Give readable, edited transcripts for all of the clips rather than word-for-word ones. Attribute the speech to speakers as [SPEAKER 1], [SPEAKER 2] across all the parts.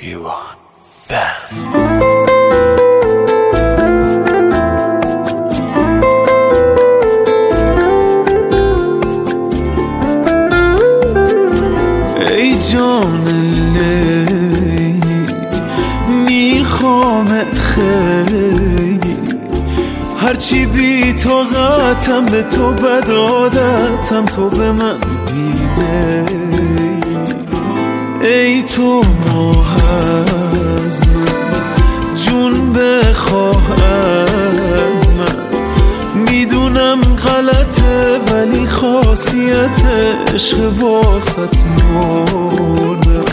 [SPEAKER 1] ایوان بند.
[SPEAKER 2] ای جان لیلی میخوامت خیلی، هرچی بی طاقتم به تو بد عادتم، تو به من بی‌میلی. ای تو ماه از من جون بخواه از من، میدونم غلطه ولی خاصیت عشق واسط مردم.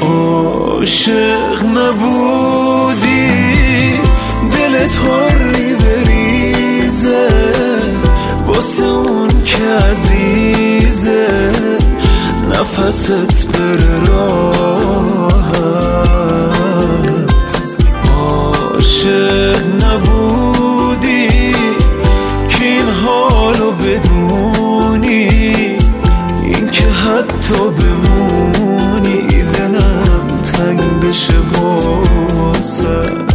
[SPEAKER 2] عاشق نبودی دلت حری بریزه، واسه اون که عزیزه نفست بره راحت. عاشق نبودی که این حالو بدونی، این که حتی بمونی دلم تنگ بشه واسط.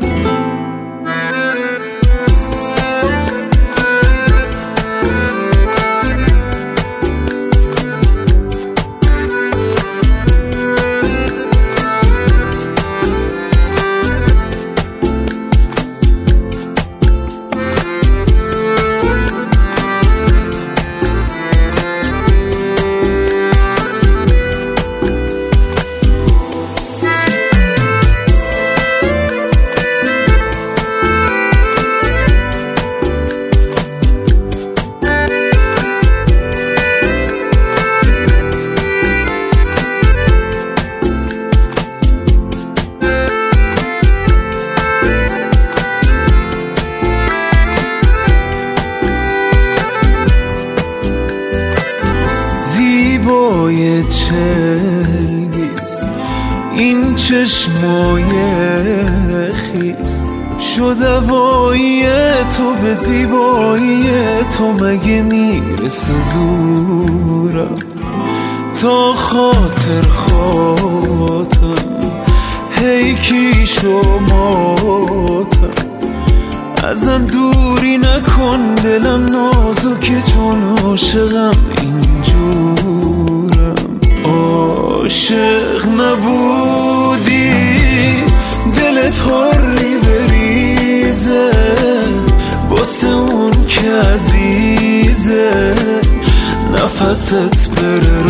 [SPEAKER 2] زیبای چلبیز این چشمای خیز، شده وایی تو به زیبایی تو، مگه میرسه زورم تا خاطر خاطرم هی کی شماتم. ازم دوری نکن دلم نازکه چون عاشقم اینجورم. عاشق نبودی دلت حری بریزه، واسه اون که عزیزه نفست بره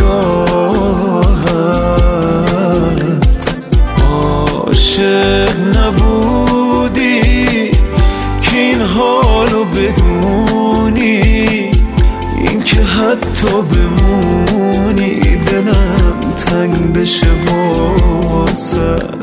[SPEAKER 2] راحت. عاشق نبودی که این حالو بدونی، این که حتی بمونی دلم تنگ بشه واسط.